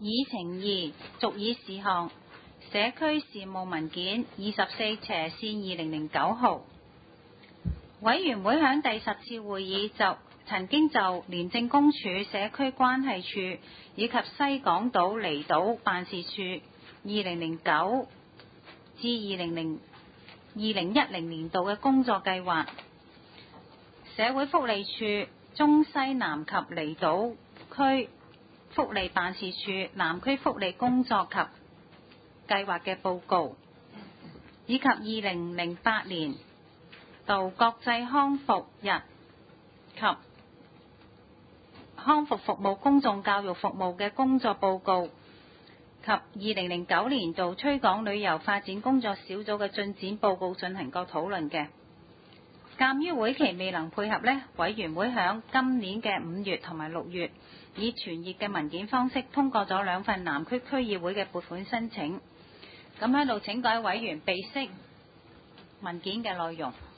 議程2續議事項社區事務文件24/2009號。委員會響第10次會議曾經就廉政公署社區關係處以及西港島離島辦事處2009至2010-2010年度嘅工作計劃、社會福利處中西南及離島區福利辦事處南區福利工作及計劃嘅報告，以及2008年度國際康復日及康復服務公眾教育服務嘅工作報告及2009年度推廣旅遊發展工作小組嘅進展報告進行過討論嘅。鑑於會期未能配合呢，委員會響今年嘅5月同埋6月以傳閱嘅文件方式通過咗2份南區區議會嘅撥款申請。咁喺度請各位委員備悉文件嘅內容。